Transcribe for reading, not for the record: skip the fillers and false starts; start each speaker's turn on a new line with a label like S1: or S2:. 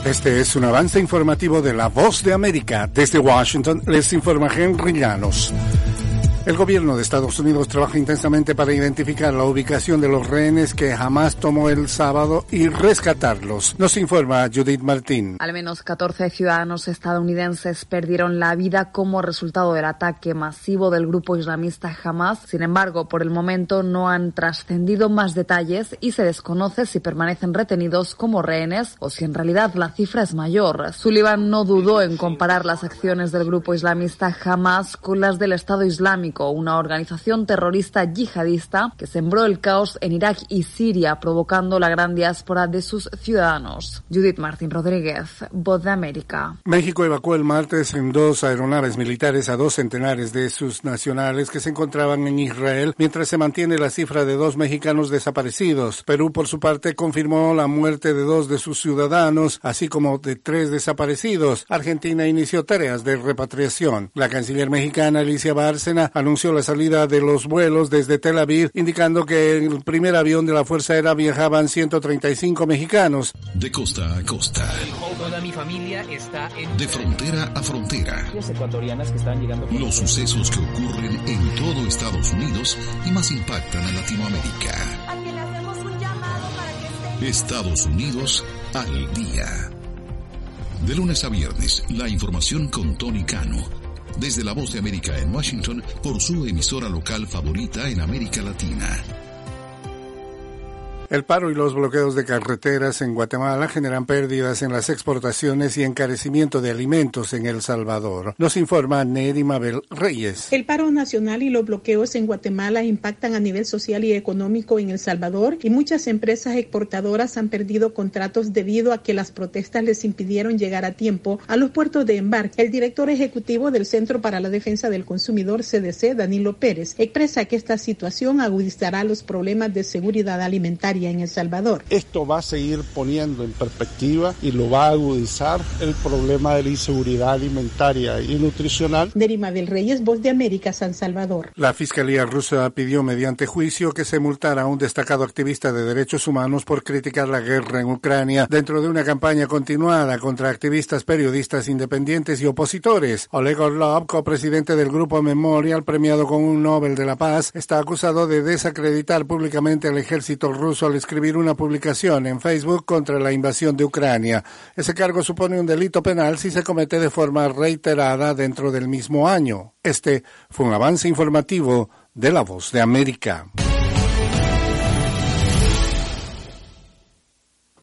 S1: Este es un avance informativo de La Voz de América. Desde Washington les informa Henry Llanos. El gobierno de Estados Unidos trabaja intensamente para identificar la ubicación de los rehenes que Hamás tomó el sábado y rescatarlos. Nos informa Judith Martín.
S2: Al menos 14 ciudadanos estadounidenses perdieron la vida como resultado del ataque masivo del grupo islamista Hamás. Sin embargo, por el momento no han trascendido más detalles y se desconoce si permanecen retenidos como rehenes o si en realidad la cifra es mayor. Sullivan no dudó en comparar las acciones del grupo islamista Hamás con las del Estado Islámico, una organización terrorista yihadista que sembró el caos en Irak y Siria, provocando la gran diáspora de sus ciudadanos. Judith Martín Rodríguez, Voz de América.
S1: México evacuó el martes en 2 aeronaves militares a 2 centenares de sus nacionales que se encontraban en Israel, mientras se mantiene la cifra de 2 mexicanos desaparecidos. Perú, por su parte, confirmó la muerte de 2 de sus ciudadanos, así como de 3 desaparecidos. Argentina inició tareas de repatriación. La canciller mexicana Alicia Bárcena anunció la salida de los vuelos desde Tel Aviv, indicando que en el primer avión de la Fuerza Aérea viajaban 135 mexicanos.
S3: De costa a costa.
S4: Toda mi familia está
S3: de frontera a frontera.
S4: Ecuatorianas que están llegando.
S3: Los sucesos que ocurren en todo Estados Unidos y más impactan a Latinoamérica.
S5: A quien le hacemos un llamado para que
S3: Estados Unidos al día. De lunes a viernes, la información con Tony Cano. Desde La Voz de América en Washington, por su emisora local favorita en América Latina.
S1: El paro y los bloqueos de carreteras en Guatemala generan pérdidas en las exportaciones y encarecimiento de alimentos en El Salvador. Nos informa Neri Mabel Reyes.
S6: El paro nacional y los bloqueos en Guatemala impactan a nivel social y económico en El Salvador, y muchas empresas exportadoras han perdido contratos debido a que las protestas les impidieron llegar a tiempo a los puertos de embarque. El director ejecutivo del Centro para la Defensa del Consumidor, CDC, Danilo Pérez, expresa que esta situación agudizará los problemas de seguridad alimentaria en El Salvador.
S7: Esto va a seguir poniendo en perspectiva y lo va a agudizar el problema de la inseguridad alimentaria y nutricional.
S6: Nerima del Reyes, Voz de América, San Salvador.
S1: La Fiscalía rusa pidió mediante juicio que se multara a un destacado activista de derechos humanos por criticar la guerra en Ucrania dentro de una campaña continuada contra activistas, periodistas independientes y opositores. Oleg Orlov, copresidente del Grupo Memorial, premiado con un Nobel de la Paz, está acusado de desacreditar públicamente al ejército ruso al escribir una publicación en Facebook contra la invasión de Ucrania. Ese cargo supone un delito penal si se comete de forma reiterada dentro del mismo año. Este fue un avance informativo de La Voz de América.